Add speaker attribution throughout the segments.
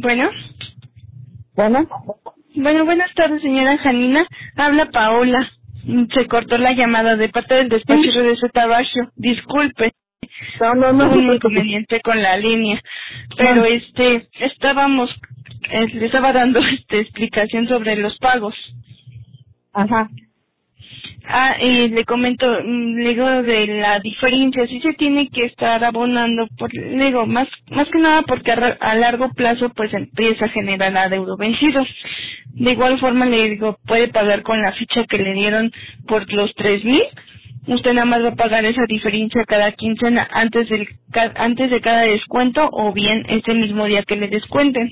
Speaker 1: Bueno.
Speaker 2: Bueno.
Speaker 1: Bueno, buenas tardes, señora Janina. Habla Paola. Se cortó la llamada de parte del despacho de Tabacho. Disculpe.
Speaker 2: No.
Speaker 1: Tuve un inconveniente con la línea. Pero le estaba dando explicación sobre los pagos.
Speaker 2: Ajá.
Speaker 1: Y le comento, le digo de la diferencia, sí se tiene que estar abonando, le digo, más que nada porque a largo plazo pues empieza a generar adeudo vencido. De igual forma le digo, puede pagar con la ficha que le dieron por los 3,000, usted nada más va a pagar esa diferencia cada quincena antes de cada descuento o bien ese mismo día que le descuenten.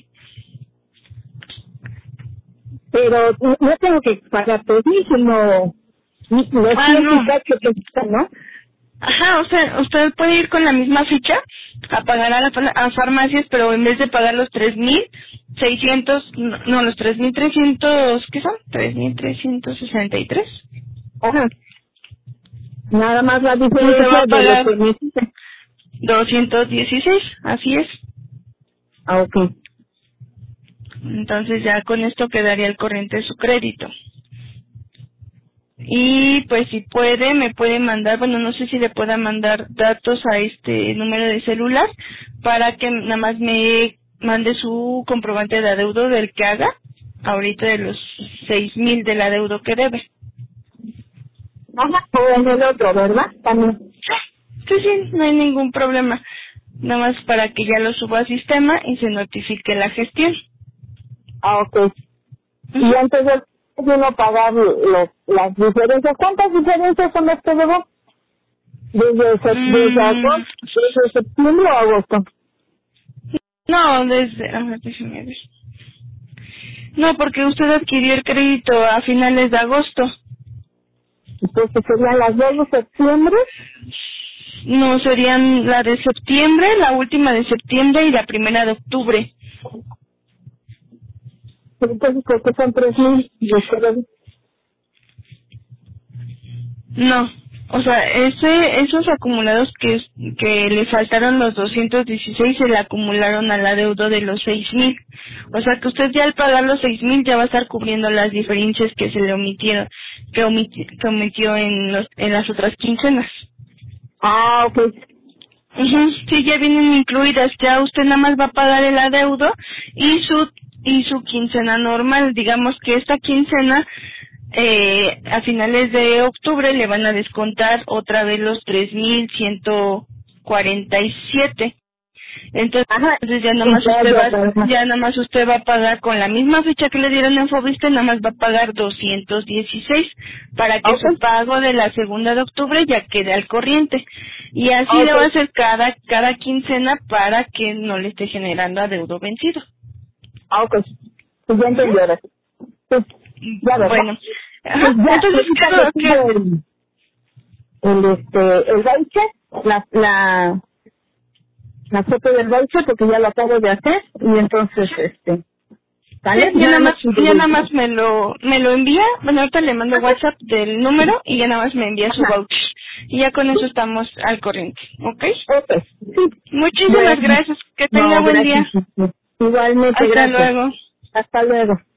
Speaker 2: Pero no tengo que pagar 3,000, sino los 100
Speaker 1: no.
Speaker 2: que están, ¿no?
Speaker 1: Ajá, o sea, usted puede ir con la misma ficha a pagar a farmacias, pero en vez de pagar los 3,600, no, los 3,300, ¿qué son? 3,363.
Speaker 2: Ajá. Nada más la
Speaker 1: Usted va
Speaker 2: diferencia
Speaker 1: a pagar
Speaker 2: de lo que necesita.
Speaker 1: 216, así es.
Speaker 2: Ah, ok.
Speaker 1: Entonces ya con esto quedaría al corriente de su crédito. Y pues si puede, me puede mandar, bueno, no sé si le pueda mandar datos a este número de celular para que nada más me mande su comprobante de adeudo del que haga ahorita de los 6,000 del adeudo que debe.
Speaker 2: Ajá, o en el otro, ¿verdad? También.
Speaker 1: Sí, no hay ningún problema. Nada más para que ya lo suba al sistema y se notifique la gestión.
Speaker 2: Ah, ok. Y antes de uno pagar las diferencias, ¿cuántas diferencias son las que debo? ¿Desde agosto, desde septiembre o agosto?
Speaker 1: No, déjeme ver. No, porque usted adquirió el crédito a finales de agosto.
Speaker 2: Entonces serían las 2 de septiembre.
Speaker 1: No, serían la de septiembre, la última de septiembre y la primera de octubre.
Speaker 2: Entonces creo que son 3,000 y ustedes.
Speaker 1: No, o sea, esos acumulados que le faltaron los 216 se le acumularon al adeudo de los 6,000. O sea que usted ya al pagar los 6,000 ya va a estar cubriendo las diferencias que se le omitieron, que omitió en las otras quincenas.
Speaker 2: Ah, ok.
Speaker 1: Sí, ya vienen incluidas, ya usted nada más va a pagar el adeudo y su quincena normal. Digamos que esta quincena a finales de octubre le van a descontar otra vez los 3,147. Entonces ya nada más usted va a pagar con la misma fecha que le dieron en Fobiste, nada más va a pagar 216 para que su pago de la segunda de octubre ya quede al corriente. Y así le va a hacer cada quincena para que no le esté generando adeudo vencido.
Speaker 2: Ah, ok. Pues ya entendí ahora sí. Pues, ya verdad.
Speaker 1: Bueno.
Speaker 2: Pues ya,
Speaker 1: Entonces
Speaker 2: el voucher, la foto del voucher porque ya lo acabo de hacer y entonces ¿vale?
Speaker 1: Sí, ya nada más me lo envía. Bueno, ahorita le mando WhatsApp del número y ya nada más me envía su voucher. Y ya con eso estamos al corriente, ¿ok?
Speaker 2: Ok, sí.
Speaker 1: Muchísimas gracias. Que tenga buen día.
Speaker 2: Igualmente,
Speaker 1: Hasta
Speaker 2: gracias.
Speaker 1: luego.
Speaker 2: Hasta luego.